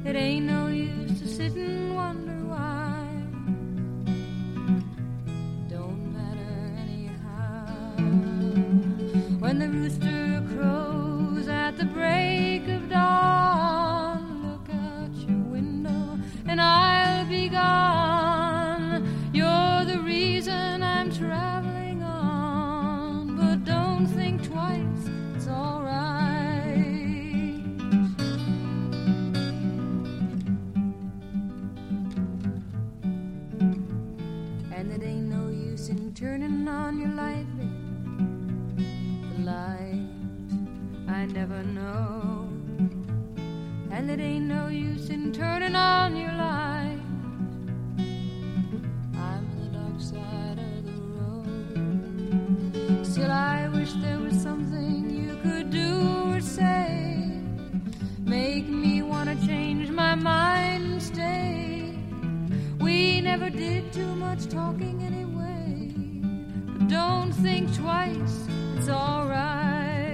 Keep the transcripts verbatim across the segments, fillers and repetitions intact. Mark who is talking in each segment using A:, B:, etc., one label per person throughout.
A: It ain't no use to sit and wonder why. Don't matter anyhow. When the rooster crows at the break of dawn, look out your window and I'll be gone. You're the reason I'm traveling on, but don't think twice, it's all right. And it ain't no use in turning on your light, babe. The light I never know. And it ain't no use in turning on your light. I'm on the dark side of the road. Still I wish there was something you could do or say, make me want to change my mind and stay. We never did too much talking anyway, but don't think twice, it's all right.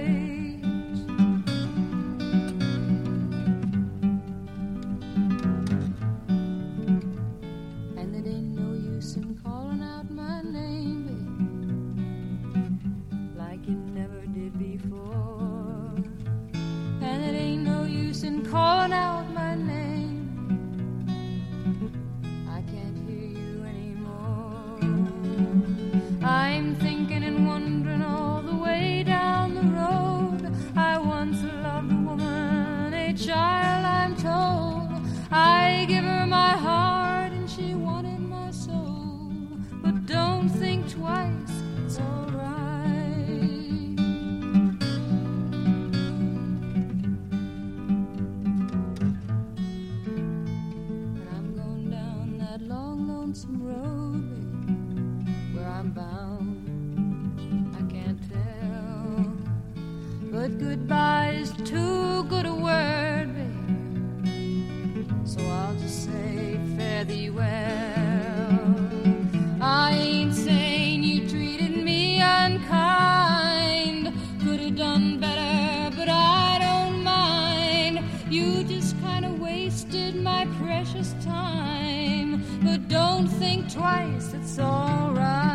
A: And it ain't no use in calling out my name, babe, like you never did before. And it ain't no use in calling out my name, I can't hear you anymore. I'm thinking and wondering all the way down the road. I once loved a woman, a child I'm told. I give her my heart and she wanted my soul. But don't think twice, it's all right. And I'm going down that long, lonesome road, babe, where I'm bound, I can't tell. But goodbye is too good a word, babe, so I'll just say fare thee well. I ain't saying you treated me unkind, could have done better, but I don't mind. You just kind of wasted my precious time, but don't think twice, it's all right.